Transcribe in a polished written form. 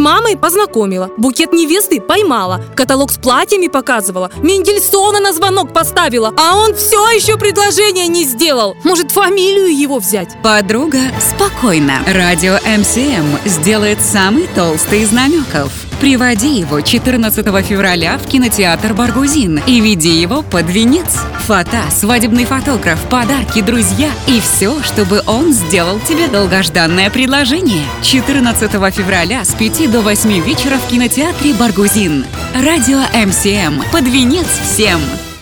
мамой познакомила, букет невесты поймала, каталог с платьями показывала, Мендельсона на звонок поставила, а он все еще предложение не сделал. Может, фамилию его взять? Подруга, спокойно. Радио МСМ сделает самый толстый из намеков. Приводи его 14 февраля в кинотеатр «Баргузин» и веди его под венец. Фото, свадебный фотограф, подарки, друзья и все, чтобы он сделал тебе долгожданное предложение. 14 февраля с 5 до 8 вечера в кинотеатре «Баргузин». Радио МСМ. Под венец всем!